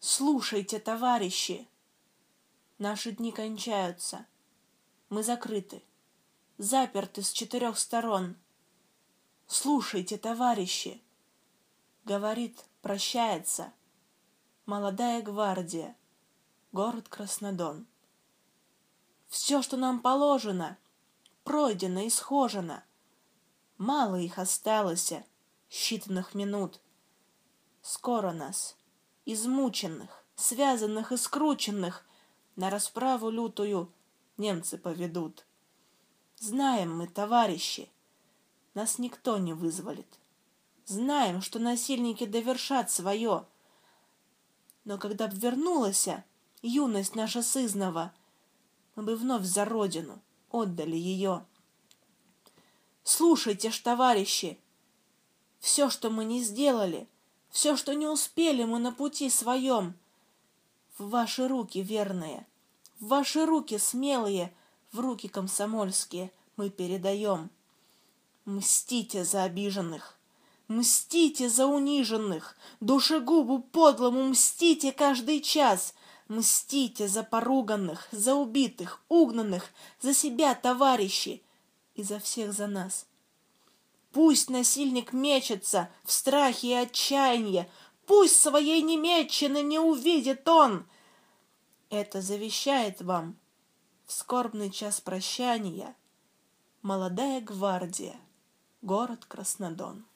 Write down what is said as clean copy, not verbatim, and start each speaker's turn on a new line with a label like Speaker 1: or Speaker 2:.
Speaker 1: Слушайте, товарищи! Наши дни кончаются. Мы закрыты, заперты с 4 сторон. Слушайте, товарищи! Говорит, прощается молодая гвардия, город Краснодон. Все, что нам положено, пройдено и схожено. Мало их осталось, считанных минут. Скоро нас, измученных, связанных и скрученных, на расправу лютую немцы поведут. Знаем мы, товарищи, нас никто не вызволит. Знаем, что насильники довершат свое. Но когда б вернулась юность наша сызнова, мы бы вновь за родину отдали ее. Слушайте ж, товарищи, все, что мы не сделали, все, что не успели мы на пути своем, в ваши руки верные, в ваши руки смелые, в руки комсомольские мы передаем. Мстите за обиженных, мстите за униженных, душегубу подлому мстите каждый час, мстите за поруганных, за убитых, угнанных, за себя, товарищи, и за всех за нас. Пусть насильник мечется в страхе и отчаянии, пусть своей немеччины не увидит он. Это завещает вам в скорбный час прощания молодая гвардия, город Краснодон.